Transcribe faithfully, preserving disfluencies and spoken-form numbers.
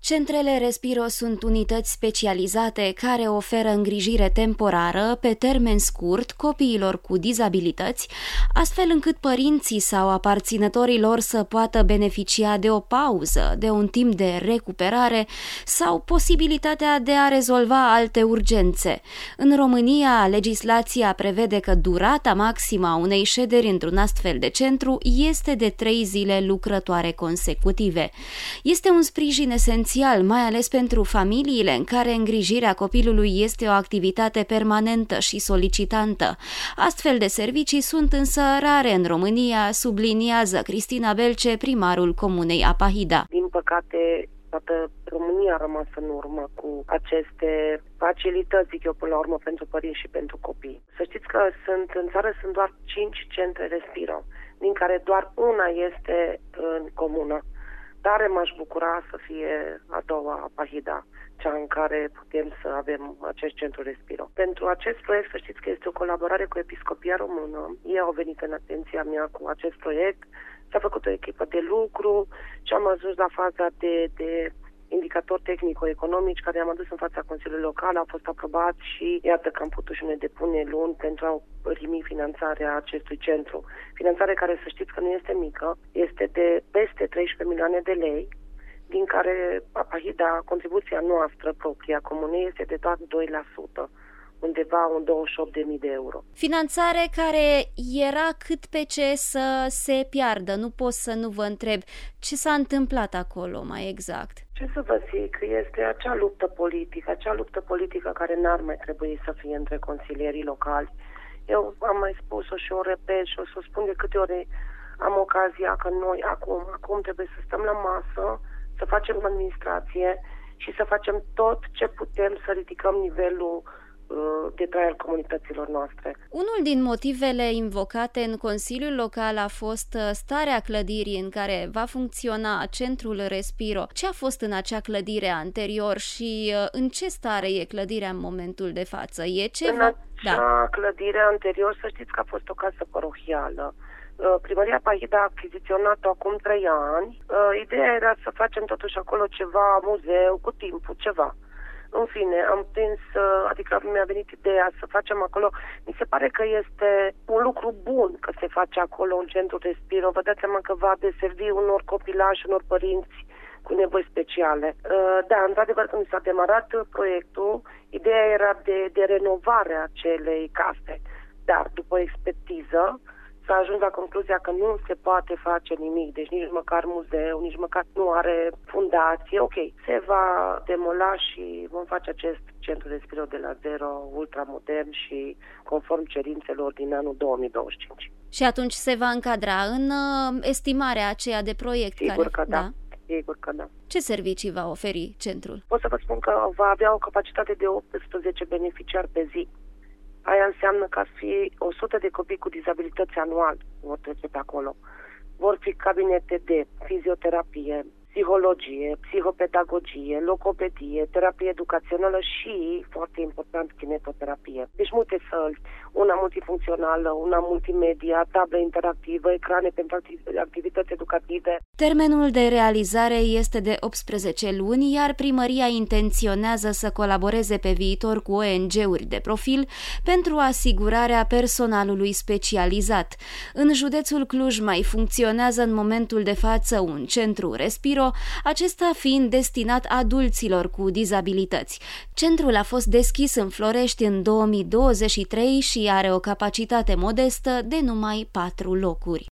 Centrele Respiro sunt unități specializate care oferă îngrijire temporară, pe termen scurt, copiilor cu dizabilități, astfel încât părinții sau aparținătorii lor să poată beneficia de o pauză, de un timp de recuperare sau posibilitatea de a rezolva alte urgențe. În România, legislația prevede că durata maximă a unei șederi într-un astfel de centru este de trei zile lucrătoare consecutive. Este un sprijin esențial, mai ales pentru familiile în care îngrijirea copilului este o activitate permanentă și solicitantă. Astfel de servicii sunt însă rare în România, subliniază Cristina Belce, primarul comunei Apahida. Din păcate, toată România a rămas în urmă cu aceste facilități, zic eu, până la urmă, pentru părinți și pentru copii. Să știți că sunt în țară sunt doar cinci centre Respiro, din care doar una este în comună. Tare m-aș bucura să fie a doua Apahida, cea în care putem să avem acest centru Respiro. Pentru acest proiect, să știți că este o colaborare cu Episcopia Română. Ei au venit în atenția mea cu acest proiect, s-a făcut o echipă de lucru și am ajuns la faza de, de indicatori tehnico-economici care am adus în fața Consiliului Local, au fost aprobați și iată că am putut și ne depune luni pentru a primi finanțarea acestui centru. Finanțare care, să știți că nu este mică, este de peste treisprezece milioane de lei, din care Apahida, contribuția noastră proprie a comunei, este de doar doi la sută. Undeva un douăzeci și opt de mii de euro. Finanțare care era cât pe ce să se piardă. Nu pot să nu vă întreb ce s-a întâmplat acolo mai exact. Ce să vă zic, este acea luptă politică, acea luptă politică care n-ar mai trebui să fie între consilierii locali. Eu am mai spus-o și o repet și o să o spun de câte ori am ocazia că noi acum, acum trebuie să stăm la masă, să facem administrație și să facem tot ce putem să ridicăm nivelul de trai al comunităților noastre. Unul din motivele invocate în Consiliul Local a fost starea clădirii în care va funcționa centrul Respiro. Ce a fost în acea clădire anterior și în ce stare e clădirea în momentul de față? E ceva? În acea da. clădire anterior, să știți că a fost o casă parohială. Primăria Apahida a achiziționat-o acum trei ani. Ideea era să facem totuși acolo ceva muzeu, cu timpul, ceva. În fine, am prins, adică mi-a venit ideea să facem acolo. Mi se pare că este un lucru bun că se face acolo un centru Respiro. Vă dați seama că va deservi unor copilași, unor părinți cu nevoi speciale. Da, într-adevăr, când s-a demarat proiectul, ideea era de, de renovare a acelei case. Dar, după expertiză, s-a ajuns la concluzia că nu se poate face nimic, deci nici măcar muzeu, nici măcar nu are fundație. Ok, se va demola și vom face acest centru Respiro de la zero, ultramodern și conform cerințelor din anul două mii douăzeci și cinci. Și atunci se va încadra în uh, estimarea aceea de proiect? Sigur care... că da. da. Sigur că da. Ce servicii va oferi centrul? Pot să vă spun că va avea o capacitate de optsprezece beneficiari pe zi. Aia înseamnă că ar fi o sută de copii cu dizabilități anual vor trece pe acolo. Vor fi cabinete de fizioterapie, psihologie, psihopedagogie, logopedie, terapie educațională și, foarte important, kinetoterapie. Deci multe săli, una multifuncțională, una multimedia, tablă interactivă, ecrane pentru activități educative. Termenul de realizare este de optsprezece luni, iar primăria intenționează să colaboreze pe viitor cu O N G-uri de profil pentru asigurarea personalului specializat. În județul Cluj mai funcționează în momentul de față un centru Respiro, acesta fiind destinat adulților cu dizabilități. Centrul a fost deschis în Florești în două mii douăzeci și trei și are o capacitate modestă de numai patru locuri.